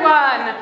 fun.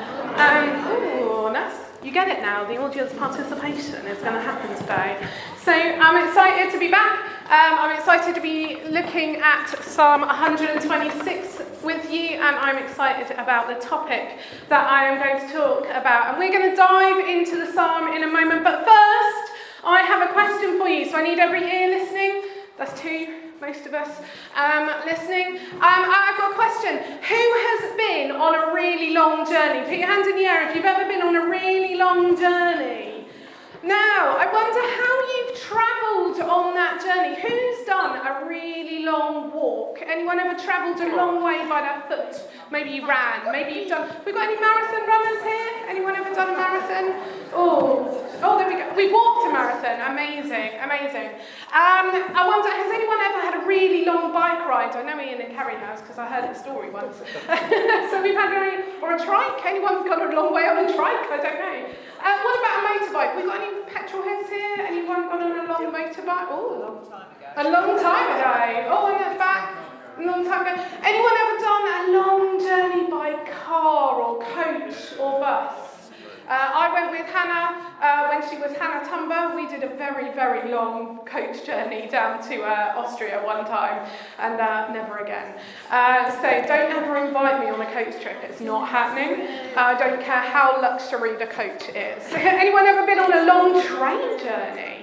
You get it now. The audience participation is going to happen today. So I'm excited to be back. I'm excited to be looking at Psalm 126 with you, and I'm excited about the topic that I am going to talk about. And we're going to dive into the psalm in a moment. But first, I have a question for you. So I need every ear listening. That's two. Most of us listening. I've got a question. Who has been on a really long journey? Put your hands in the air if you've ever been on a really long journey. Now, I wonder how you've travelled on that journey. Who's done a really long walk? Anyone ever travelled a long way by their foot? Maybe you ran. Maybe you've done... We've got any marathon runners here? Anyone ever done a marathon? Oh, there we go. We walked a marathon. Amazing. I wonder, has anyone ever had a really long bike ride? I know Ian and Kerry has, because I heard the story once. So we've had or a trike. Anyone gone a long way on a trike? I don't know. What about a motorbike? We've got any petrol heads here? Anyone gone on a long motorbike? Oh, a long time ago. Oh, and at the back. A long time ago. Anyone ever done a long journey by car or coach or bus? I went with Hannah when she was Hannah Tumber. We did a very, very long coach journey down to Austria one time, and never again. So don't ever invite me on a coach trip. It's not happening. I don't care how luxury the coach is. Anyone ever been on a long train journey?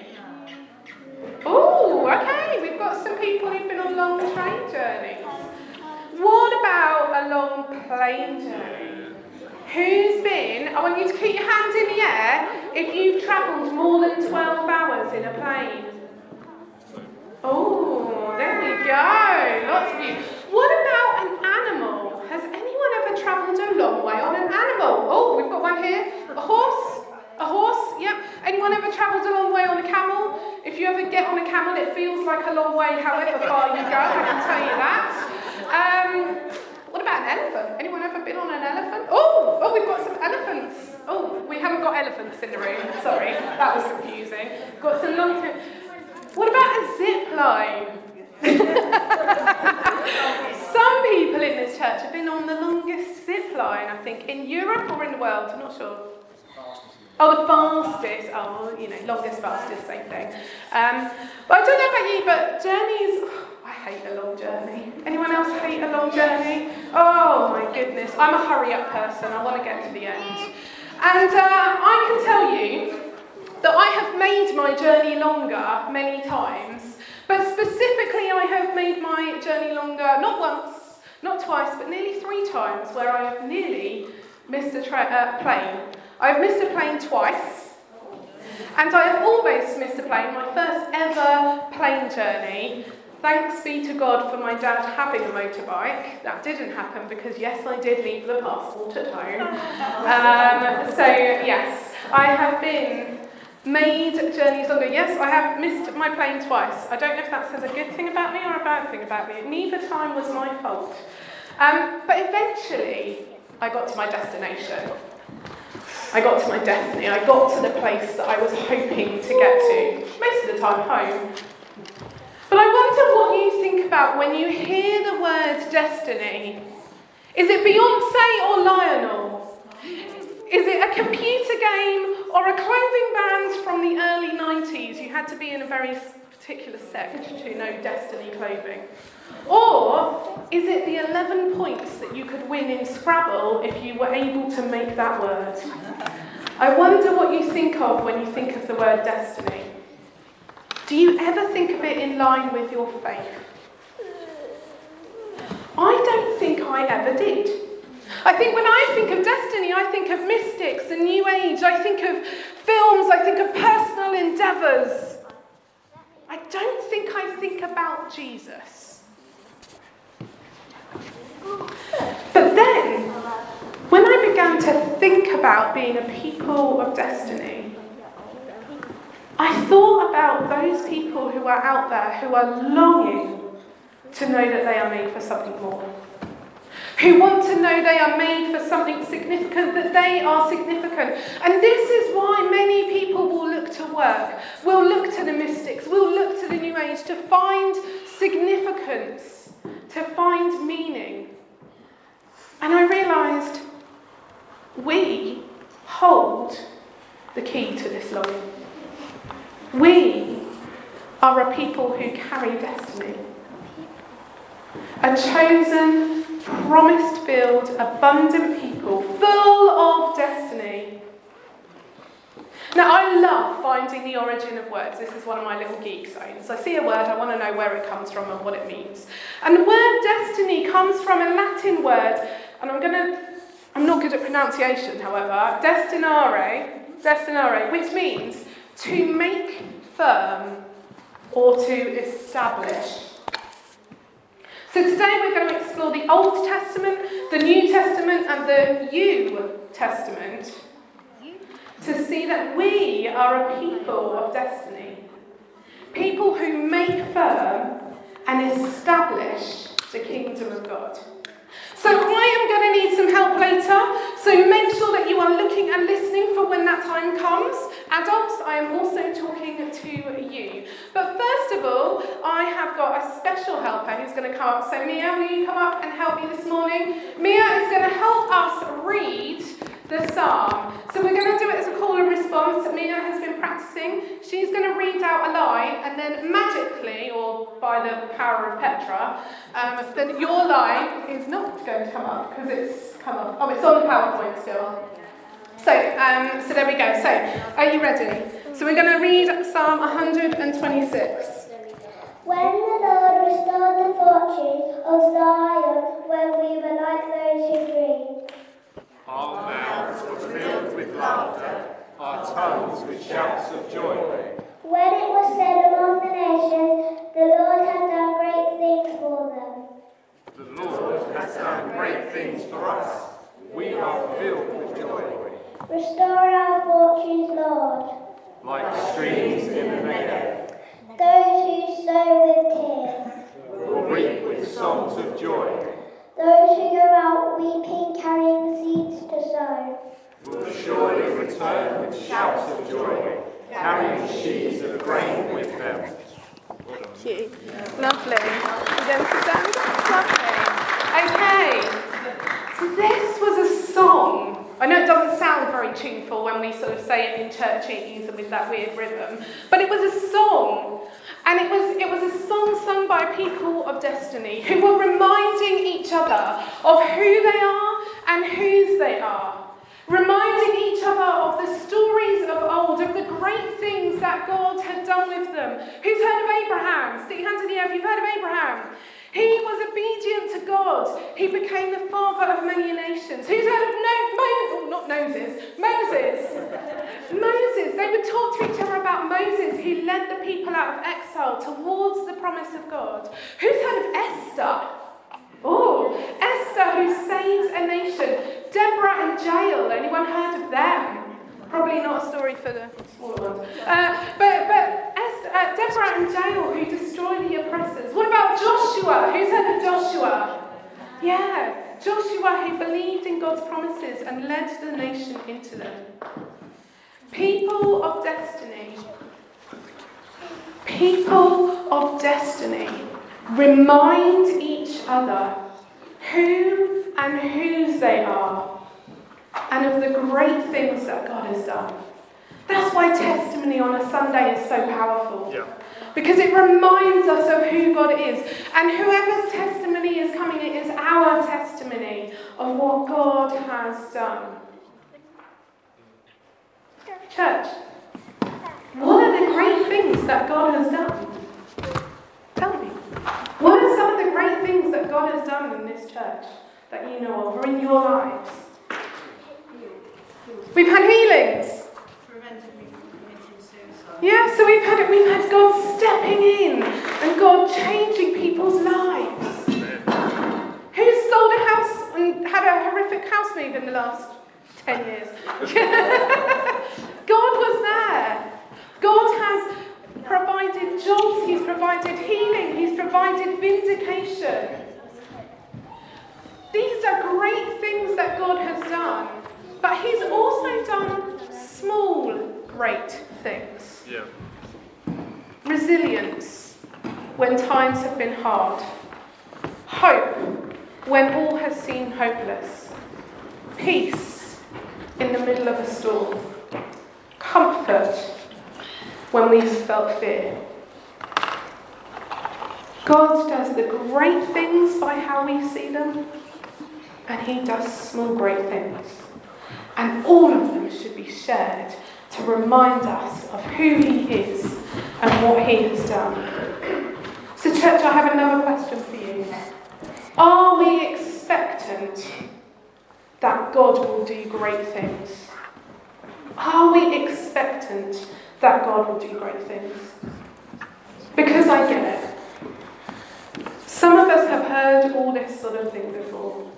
Oh, okay. We've got some people who've been on long train journeys. What about a long plane journey? Who's been, I want you to keep your hands in the air if you've travelled more than 12 hours in a plane. Oh, there we go. Lots of you. What about an animal? Has anyone ever travelled a long way on an animal? Oh, we've got one here. A horse? Yep. Anyone ever travelled a long way on a camel? If you ever get on a camel, it feels like a long way however far you go, I can tell you that. What about an elephant? Anyone ever been on an elephant? Oh, we've got some elephants. Oh, we haven't got elephants in the room. Sorry, that was confusing. Got some long... What about a zip line? Some people in this church have been on the longest zip line, I think, in Europe or in the world. I'm not sure. Oh, the fastest. Oh, longest, fastest, same thing. But I don't know about you, but journeys... I hate a long journey. Anyone else hate a long journey? Oh my goodness. I'm a hurry-up person. I want to get to the end. And I can tell you that I have made my journey longer many times. But specifically, I have made my journey longer, not once, not twice, but nearly 3 times, where I have nearly missed a plane. I have missed a plane twice. And I have almost missed a plane, my first ever plane journey. Thanks be to God for my dad having a motorbike. That didn't happen because, yes, I did leave the passport at home. So, yes, I have made journeys longer. Yes, I have missed my plane twice. I don't know if that says a good thing about me or a bad thing about me. Neither time was my fault. But eventually, I got to my destination. I got to my destiny. I got to the place that I was hoping to get to. Most of the time, home. But I wonder what you think about when you hear the word destiny. Is it Beyonce or Lionel? Is it a computer game or a clothing brand from the early 90s? You had to be in a very particular sect to know Destiny clothing. Or is it the 11 points that you could win in Scrabble if you were able to make that word? I wonder what you think of when you think of the word destiny. Do you ever think of it in line with your faith? I don't think I ever did. I think when I think of destiny, I think of mystics and New Age. I think of films. I think of personal endeavours. I don't think I think about Jesus. But then, when I began to think about being a people of destiny, I thought about those people who are out there who are longing to know that they are made for something more. Who want to know they are made for something significant, that they are significant. And this is why many people will look to work, will look to the mystics, will look to the New Age to find significance, to find meaning. And I realised we hold the key to this longing. We are a people who carry destiny. A chosen, promise-filled, abundant people, full of destiny. Now, I love finding the origin of words. This is one of my little geek zones. I see a word, I want to know where it comes from and what it means. And the word destiny comes from a Latin word, and I'm not good at pronunciation, however, destinare, which means to make firm or to establish. So today we're going to explore the Old Testament, the New Testament, and the New Testament to see that we are a people of destiny. People who make firm and establish the kingdom of God. So I am going to need some help later, so make sure that you are looking and listening for when that time comes. Adults, I am also talking to you. But first of all, I have got a special helper who's going to come up. So Mia, will you come up and help me this morning? Mia is going to help us read the psalm. So we're going to do it as a call and response. Mia has been practicing. She's going to read out a line, and then magically, or by the power of Petra, then your line is not going to come up because it's come up. Oh, it's on the PowerPoint still. So there we go. So, are you ready? So we're going to read Psalm 126. When the Lord restored the fortunes of Zion, when we were like those who dream. Our mouths were filled with laughter, our tongues with shouts of joy. When it was said among the nations, the Lord has done great things for them. The Lord has done great things for us. We are filled with joy. Restore our fortunes, Lord. Like streams in the Negev. Those who sow with tears Will reap with songs of joy. Those who go out weeping, carrying seeds to sow. Will surely return with shouts of joy, carrying sheaves of grain with them. Thank you. Lovely. You going to sit down? Lovely. Okay. So this was a song. I know it doesn't sound very tuneful when we sort of say it in churchese and with that weird rhythm, but it was a song. And it was a song sung by people of destiny who were reminding each other of who they are and whose they are. Reminding each other of the stories of old, of the great things that God had done with them. Who's heard of Abraham? Stick your hands in the air if you've heard of Abraham. He was obedient to God. He became the father of many nations. Who's heard of Moses? Moses. They would talk to each other about Moses, who led the people out of exile towards the promise of God. Who's heard of Esther? Oh, Esther, who saves a nation. Deborah and Jael. Anyone heard of them? Probably not a story for the smaller ones. But Esther, Deborah and Jael, who destroy the oppressors. What about Joshua? Who's heard of Joshua? Yeah, Joshua, who believed in God's promises and led the nation into them. People of destiny. People of destiny remind each other who and whose they are, and of the great things that God has done. That's why testimony on a Sunday is so powerful. Yeah. Because it reminds us of who God is. And whoever's testimony is coming, it is our testimony of what God has done. Church, what are the great things that God has done? Tell me. What are some of the great things that God has done in this church that you know of, or in your lives? We've had healings. Yeah, so we've had God stepping in and God changing people's lives. Who's sold a house and had a horrific house move in the last 10 years? God was there. God has provided jobs, He's provided healing, He's provided vindication. These are great things that God has done, but He's also done small, great things. Yeah. Resilience when times have been hard. Hope when all has seemed hopeless. Peace in the middle of a storm. Comfort when we've felt fear. God does the great things by how we see them, and he does small great things. And all of them should be shared to remind us of who he is and what he has done. So church, I have another question for you. Are we expectant that God will do great things? Are we expectant that God will do great things? Because I get it. Some of us have heard all this sort of thing before.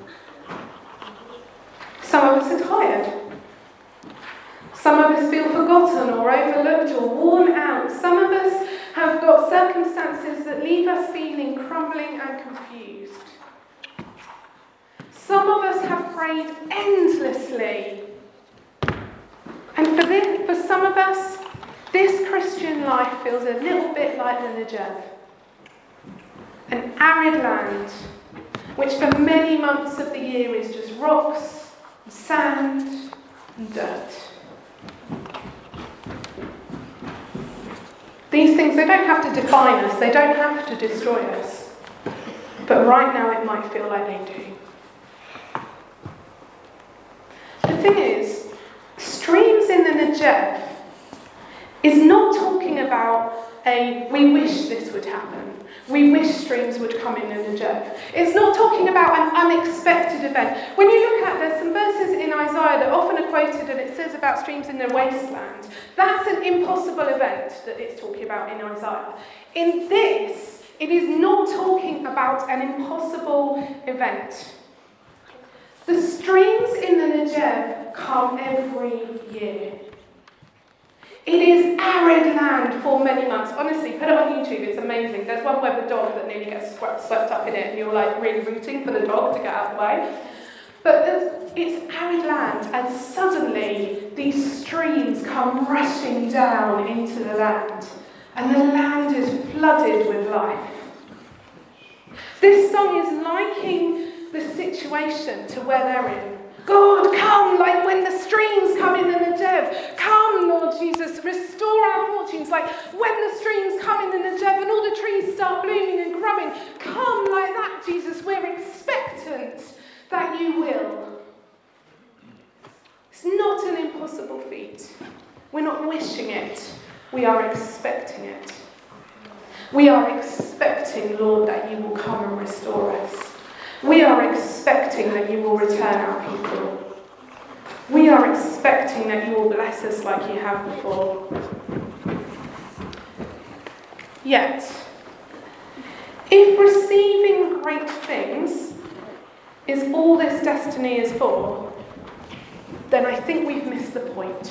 Some of us are tired. Some of us feel forgotten or overlooked or worn out. Some of us have got circumstances that leave us feeling crumbling and confused. Some of us have prayed endlessly. And for some of us, this Christian life feels a little bit like the Negev. An arid land, which for many months of the year is just rocks, and sand, and dirt. These things, they don't have to define us, they don't have to destroy us. But right now it might feel like they do. The thing is, streams in the Negev is not talking about we wish this would happen. We wish streams would come in the Negev. It's not talking about an unexpected event. When you look at, there's some verses in Isaiah that often are quoted and it says about streams in the wasteland. That's an impossible event that it's talking about in Isaiah. In this, it is not talking about an impossible event. The streams in the Negev come every year. It is arid land for many months. Honestly, put it on YouTube, it's amazing. There's one where the dog that nearly gets swept up in it and you're like really rooting for the dog to get out of the way. But it's arid land and suddenly these streams come rushing down into the land and the land is flooded with life. This song is liking the situation to where they're in. God, come, like when the streams come in the Negev. Come, Lord Jesus, restore our fortunes. Like when the streams come in the Negev and all the trees start blooming and growing. Come like that, Jesus. We're expectant that you will. It's not an impossible feat. We're not wishing it. We are expecting it. We are expecting, Lord, that you will come and restore us. We are expecting that you will return our people. We are expecting that you will bless us like you have before. Yet, if receiving great things is all this destiny is for, then I think we've missed the point.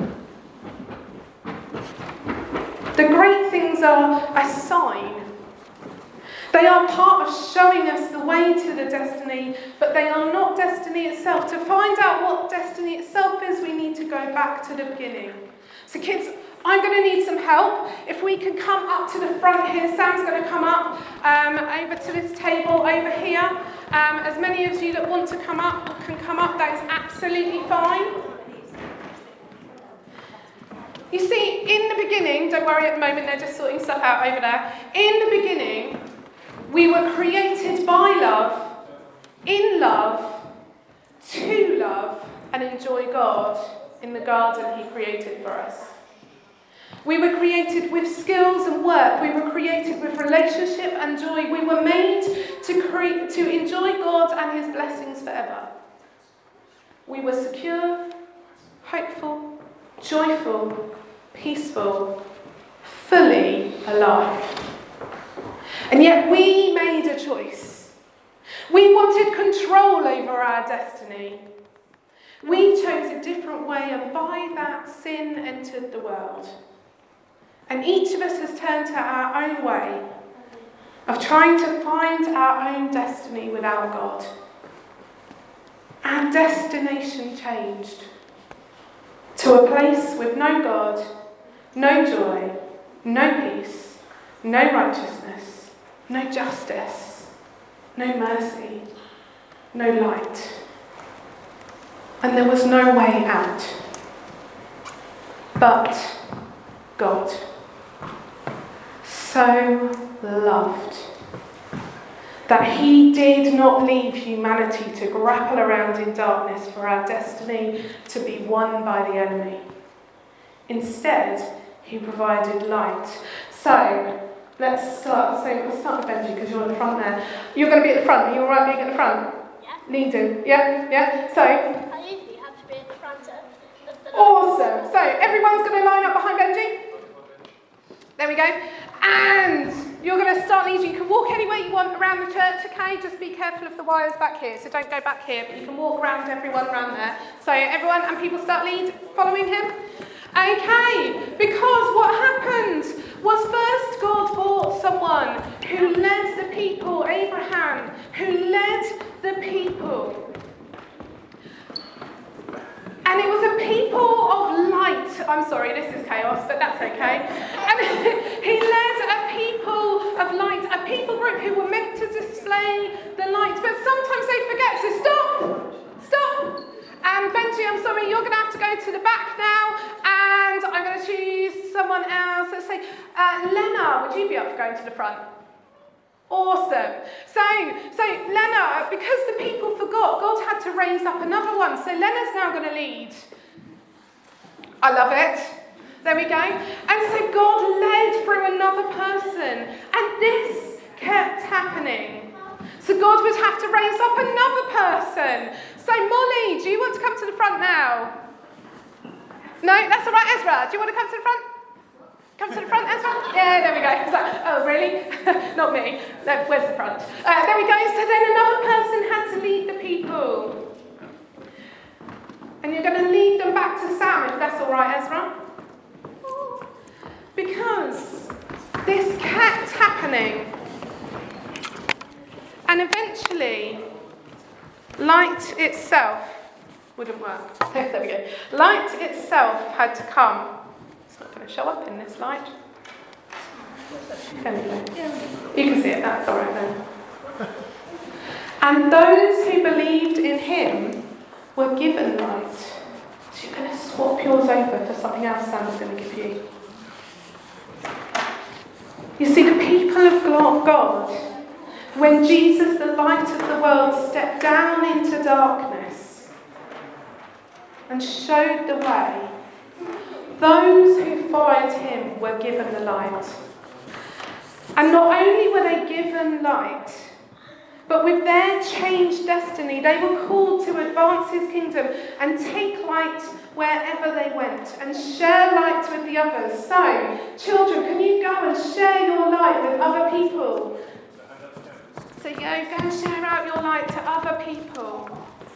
The great things are a sign. They are part of showing us the way to the destiny, but they are not destiny itself. To find out what destiny itself is, we need to go back to the beginning. So kids, I'm going to need some help. If we can come up to the front here, Sam's going to come up over to this table over here. As many of you that want to come up can come up, that is absolutely fine. You see, in the beginning, don't worry at the moment, they're just sorting stuff out over there. In the beginning, we were created by love, in love, to love, and enjoy God in the garden he created for us. We were created with skills and work. We were created with relationship and joy. We were made to enjoy God and his blessings forever. We were secure, hopeful, joyful, peaceful, fully alive. And yet we made a choice. We wanted control over our destiny. We chose a different way, and by that sin entered the world. And each of us has turned to our own way of trying to find our own destiny without God. Our destination changed to a place with no God, no joy, no peace, no righteousness, no justice, no mercy, no light. and there was no way out. But God so loved that he did not leave humanity to grapple around in darkness for our destiny to be won by the enemy. Instead, he provided light. So, let's start. So we'll start with Benji because you're at the front there. You're going to be at the front. Are you all right being at the front? Yeah. Leading. Yeah? So, I usually have to be at the front of the awesome. So, everyone's going to line up behind Benji. There we go. And you're going to start leading. You can walk anywhere you want around the church, okay? Just be careful of the wires back here. So don't go back here, but you can walk around everyone around there. So everyone and people start following him. Okay, because what happened was first God brought someone who led the people, Abraham, who led the people. And it was a people of light. I'm sorry, this is chaos, but that's okay. And he led a people of light, a people group who were meant to display the light. But sometimes they forget, so stop. And Benji, I'm sorry, you're going to have to go to the back now. And I'm going to choose someone else. Let's say, Lena, would you be up for going to the front? Awesome. So Lena, because the people forgot, God had to raise up another one. So Lena's now going to lead. I love it. There we go. And so God led through another person. And this kept happening. So God would have to raise up another person. So Molly, do you want to come to the front now? No, that's all right. Ezra, do you want to come to the front? Come to the front, Ezra? Yeah, there we go. So, oh, really? Not me. No, where's the front? There we go. So then another person had to lead the people. And you're going to lead them back to Sam, if that's all right, Ezra. Because this kept happening. And eventually, light itself wouldn't work. There we go. Light itself had to come. It's not going to show up in this light. Anyway, you can see it, that's all right then. And those who believed in him were given light. So you're going to swap yours over for something else Sam's going to give you. You see, the people of God, when Jesus, the light of the world, stepped down into darkness and showed the way, those who followed him were given the light. And not only were they given light, but with their changed destiny, they were called to advance his kingdom and take light wherever they went and share light with the others. So, children, can you go and share your light with other people? So go and share out your light to other people.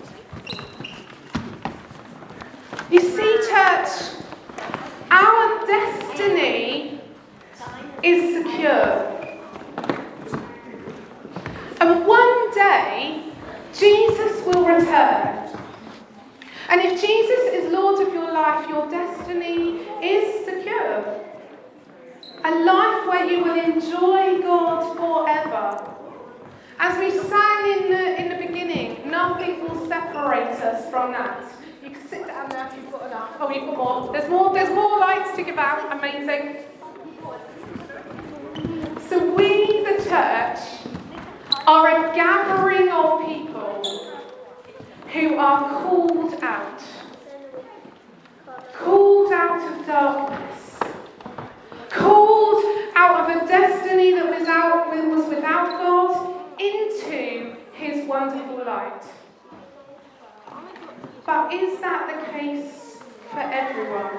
You see, church, our destiny is secure. And one day, Jesus will return. And if Jesus is Lord of your life, your destiny is secure. A life where you will enjoy God forever. As we sang in the beginning, nothing will separate us from that. You can sit down there if you've got enough. Oh, you've got more. There's more lights to give out. Amazing. So we, the church, are a gathering of people who are called out of darkness, called out of a destiny that was without God into his wonderful light. But is that the case for everyone?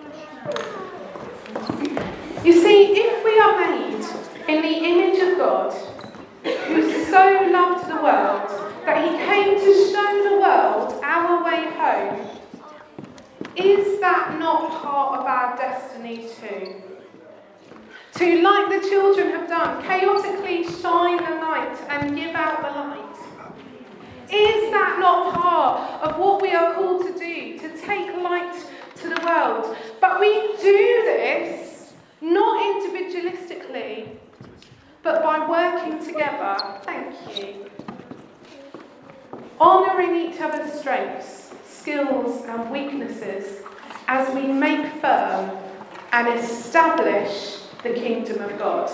You see, if we are made in the image of God, who so loved the world that he came to show the world our way home, is that not part of our destiny too? To, like the children have done, chaotically shine the light and give out the light. Is that not part of what we are called to do, to take light to the world? But we do this not individualistically, but by working together, thank you, honouring each other's strengths, skills skills and weaknesses as we make firm and establish the kingdom of God.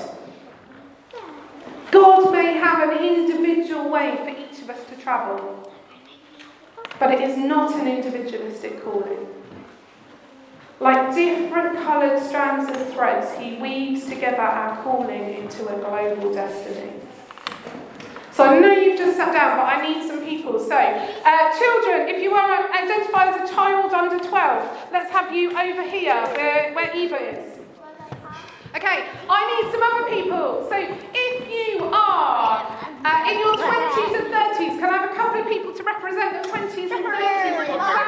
God may have an individual way for each of us to travel, but it is not an individualistic calling. Like different coloured strands of threads, he weaves together our calling into a global destiny. So I know you've just sat down, but I need some people. So, children, if you are identified as a child under 12, let's have you over here, where Eva is. Okay, I need some other people. So if you are in your 20s and 30s, can I have a couple of people to represent the 20s and 30s?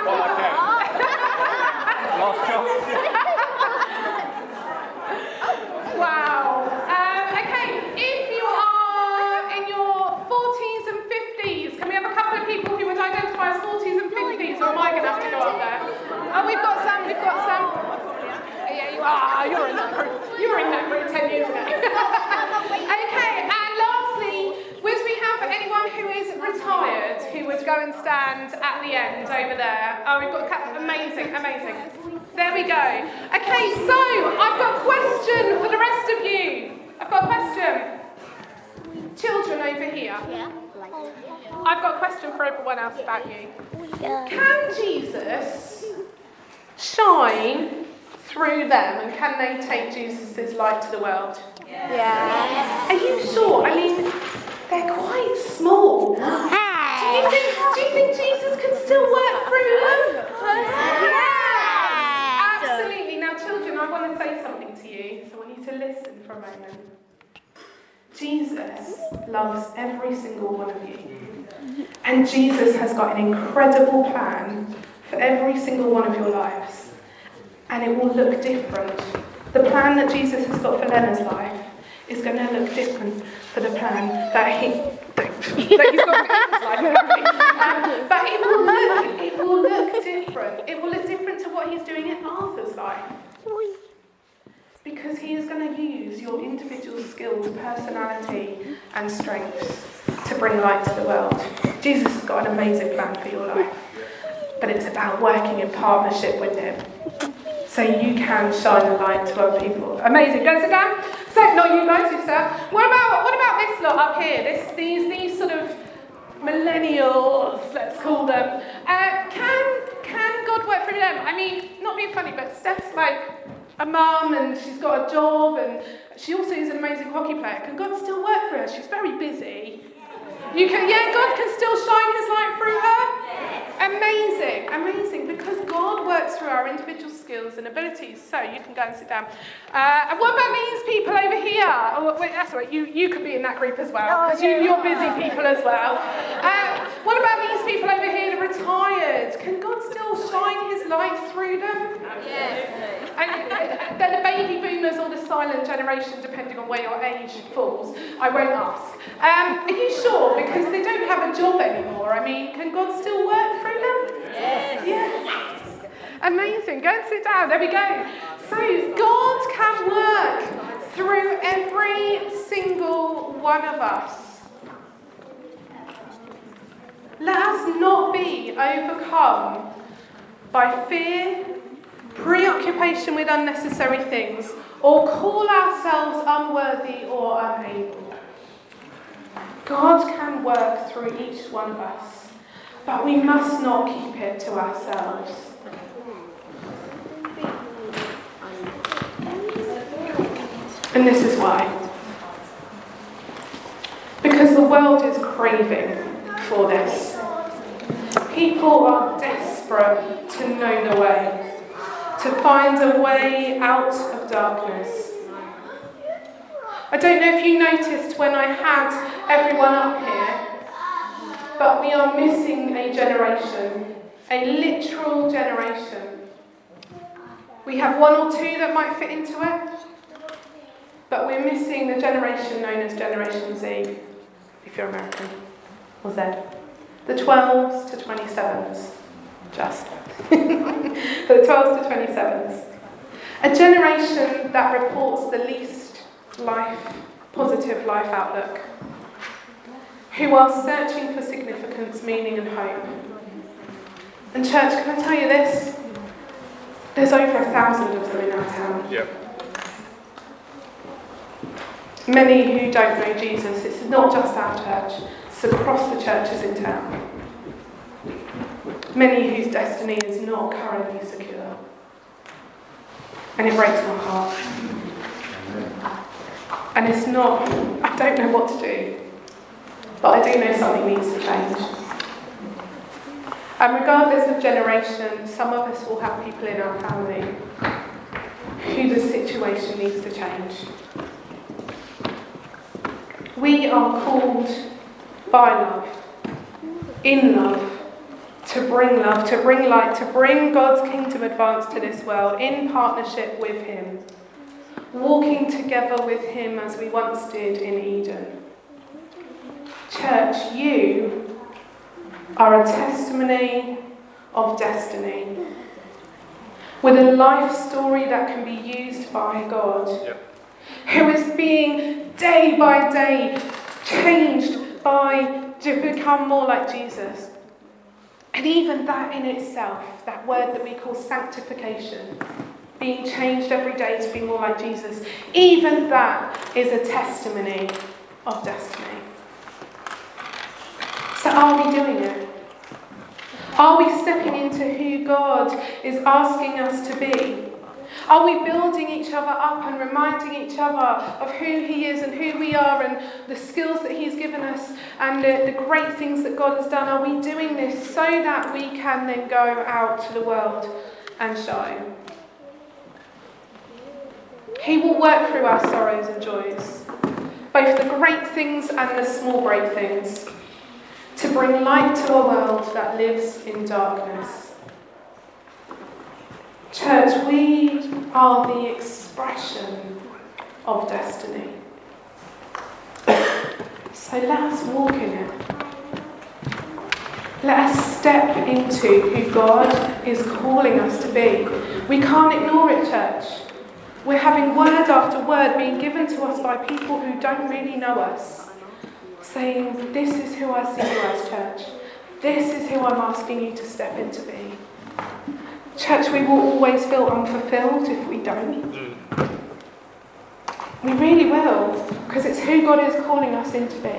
Wow. Okay, if you are in your 40s and 50s, can we have a couple of people who would identify as 40s and 50s? Or am I going to have to go up there? Oh, we've got some. Yeah, you are. You're in that group. You were in that group 10 years ago. Okay, and lastly, would we have anyone who is retired who would go and stand at the end over there? Oh, we've got a couple. Amazing. There we go. Okay, so I've got a question for the rest of you. I've got a question. Children over here. Yeah. I've got a question for everyone else about you. Can Jesus shine through them, and can they take Jesus' light to the world? Yeah. Are you sure? I mean, they're quite small. Do you think Jesus could still work through them? Yeah. Absolutely. Now, children, I want to say something to you, so I want you to listen for a moment. Jesus loves every single one of you. And Jesus has got an incredible plan for every single one of your lives. And it will look different. The plan that Jesus has got for Lena's life is going to look different for the plan that he's got for Ethan's life. But it will look different. It will look different to what he's doing in Arthur's life. Because he is going to use your individual skills, personality and strengths to bring light to the world. Jesus has got an amazing plan for your life. But it's about working in partnership with him. So you can shine a light to other people. Amazing. Go sit down. So, not you guys, you sir. What about this lot up here? These sort of millennials, let's call them. Can God work through them? I mean, not being funny, but Steph's like a mum and she's got a job and she also is an amazing hockey player. Can God still work through her? She's very busy. God can still shine his light through her. Amazing, because God works through our individual skills and abilities. So you can go and sit down. And what about these people over here? Oh, wait, that's right. You could be in that group as well, because you're busy people as well. What about these people over here that are retired? Can God still shine his light through them? Yes. And they're the baby boomers or the silent generation, depending on where your age falls. I won't ask. Are you sure? Because they don't have a job anymore. I mean, can God still work through them? Yes. Amazing. Go and sit down. There we go. So God can work through every single one of us. Let us not be overcome by fear, preoccupation with unnecessary things, or call ourselves unworthy or unable. God can work through each one of us, but we must not keep it to ourselves. And this is why. Because the world is craving for this. People are desperate to know the way, to find a way out of darkness. I don't know if you noticed when I had everyone up here, but we are missing a generation, a literal generation. We have one or two that might fit into it, but we're missing the generation known as Generation Z, if you're American, or Z. The 12s to 27s, just. For the 12s to 27s. A generation that reports the least positive life outlook, who are searching for significance, meaning and hope. And church, can I tell you this? There's over 1,000 of them in our town. Yep. Many who don't know Jesus. It's not just our church, it's across the churches in town. Many whose destiny is not currently secure. And it breaks my heart. And it's not, I don't know what to do, but I do know something needs to change. And regardless of generation, some of us will have people in our family who the situation needs to change. We are called by love, in love, to bring light, to bring God's kingdom advance to this world in partnership with Him, walking together with Him as we once did in Eden. Church, you are a testimony of destiny, with a life story that can be used by God. Yep. Who is being day by day changed to become more like Jesus. And even that in itself, that word that we call sanctification, being changed every day to be more like Jesus, even that is a testimony of destiny. So are we doing it? Are we stepping into who God is asking us to be? Are we building each other up and reminding each other of who He is and who we are and the skills that He's given us and the great things that God has done? Are we doing this so that we can then go out to the world and shine? He will work through our sorrows and joys, both the great things and the small great things, to bring light to a world that lives in darkness. Church, we are the expression of destiny. So let us walk in it. Let us step into who God is calling us to be. We can't ignore it, church. We're having word after word being given to us by people who don't really know us, saying, this is who I see you as, church. This is who I'm asking you to step into be. Church, we will always feel unfulfilled if we don't. We really will, because it's who God is calling us into be.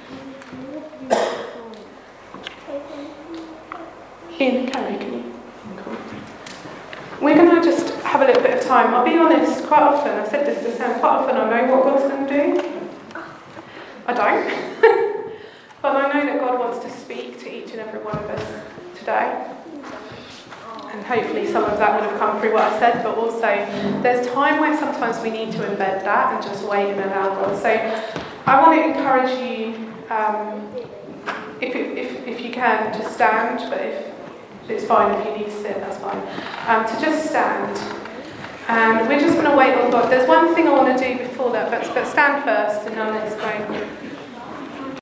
Ian, can you? Cool. We're going to just have a little bit of time. I'll be honest, quite often, I said this to Sam, quite often I know what God's going to do. I don't. But I know that God wants to speak to each and every one of us today. And hopefully some of that would have come through what I said, but also there's time where sometimes we need to embed that and just wait and allow God. So I want to encourage you, if you can, to stand, but if it's fine if you need to sit, that's fine, to just stand. And we're just going to wait on God. There's one thing I want to do before that, but stand first, and then it's going.